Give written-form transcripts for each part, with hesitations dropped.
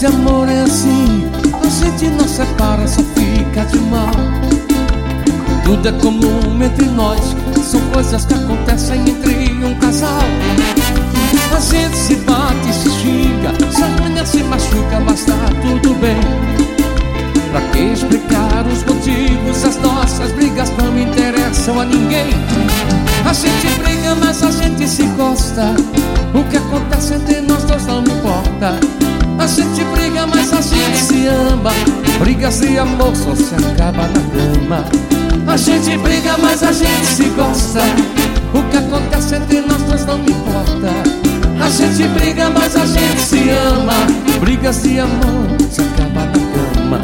de amor é assim, a gente não separa, só fica de mal. Tudo é comum entre nós, são coisas que acontecem entre um casal. A gente se bate, se xinga, se arranha, se machuca, mas tá tudo bem. Pra que explicar os motivos? As nossas brigas não interessam a ninguém. A gente briga, mas a gente se gosta. O que acontece entre nós dois não importa. A gente briga, mas a gente se ama. Brigas de amor só se acaba na cama. A gente briga, mas a gente se gosta. O que acontece entre nós dois não importa. A gente briga, mas a gente se ama. Brigas de amor se acaba na cama.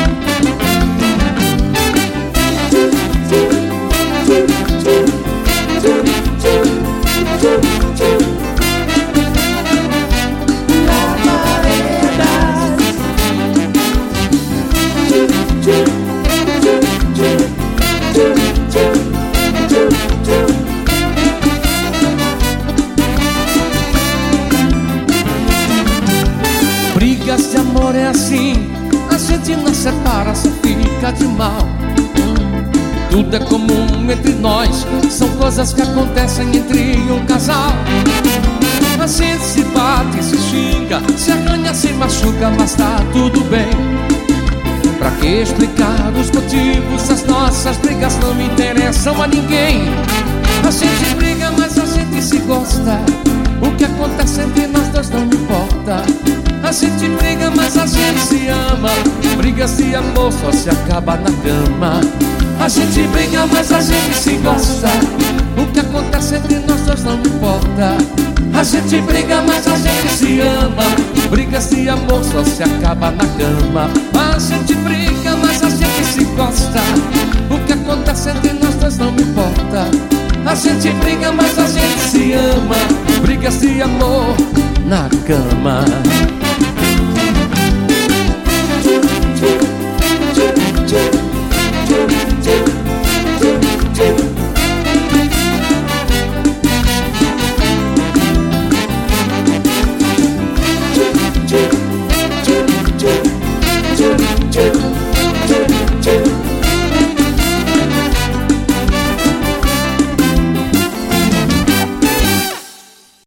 Brigas de amor é assim, a gente não separa, só fica de mal. Tudo é comum entre nós, são coisas que acontecem entre um casal. A gente se bate, se xinga, se arranha, se machuca, mas tá tudo bem. Pra que explicar os motivos? As nossas brigas não interessam a ninguém. A gente briga, mas a gente se gosta. O que acontece entre nós dois não importa. A gente briga, mas a gente se ama. Brigas de amor só se acaba na cama. A gente briga, mas a gente se gosta. O que acontece entre nós dois não importa. A gente briga, mas a gente se ama. Brigas de amor só se acaba na cama. A gente briga, mas a gente se gosta. O que acontece entre nós dois não importa. A gente briga, mas a gente se ama. Brigas de amor na cama.